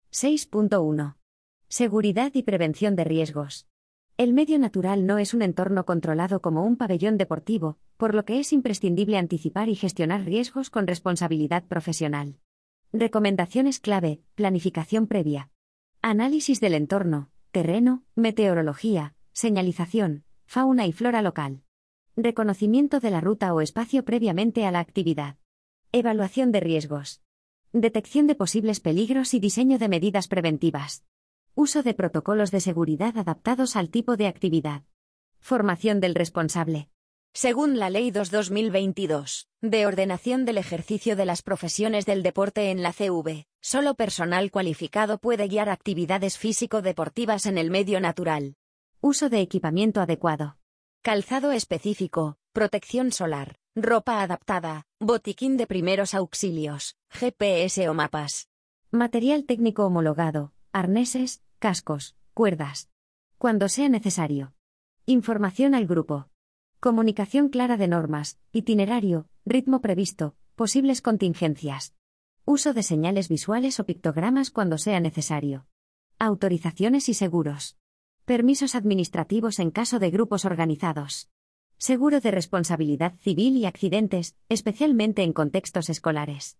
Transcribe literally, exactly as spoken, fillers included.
seis punto uno. Seguridad y prevención de riesgos. El medio natural no es un entorno controlado como un pabellón deportivo, por lo que es imprescindible anticipar y gestionar riesgos con responsabilidad profesional. Recomendaciones clave: planificación previa. Análisis del entorno, terreno, meteorología, señalización, fauna y flora local. Reconocimiento de la ruta o espacio previamente a la actividad. Evaluación de riesgos. Detección de posibles peligros y diseño de medidas preventivas. Uso de protocolos de seguridad adaptados al tipo de actividad. Formación del responsable. Según la Ley dos barra dos mil veintidós, de ordenación del ejercicio de las profesiones del deporte en la C V, solo personal cualificado puede guiar actividades físico-deportivas en el medio natural. Uso de equipamiento adecuado. Calzado específico, protección solar, ropa adaptada, botiquín de primeros auxilios, G P S o mapas. Material técnico homologado, arneses, cascos, cuerdas. Cuando sea necesario. Información al grupo. Comunicación clara de normas, itinerario, ritmo previsto, posibles contingencias. Uso de señales visuales o pictogramas cuando sea necesario. Autorizaciones y seguros. Permisos administrativos en caso de grupos organizados. Seguro de responsabilidad civil y accidentes, especialmente en contextos escolares.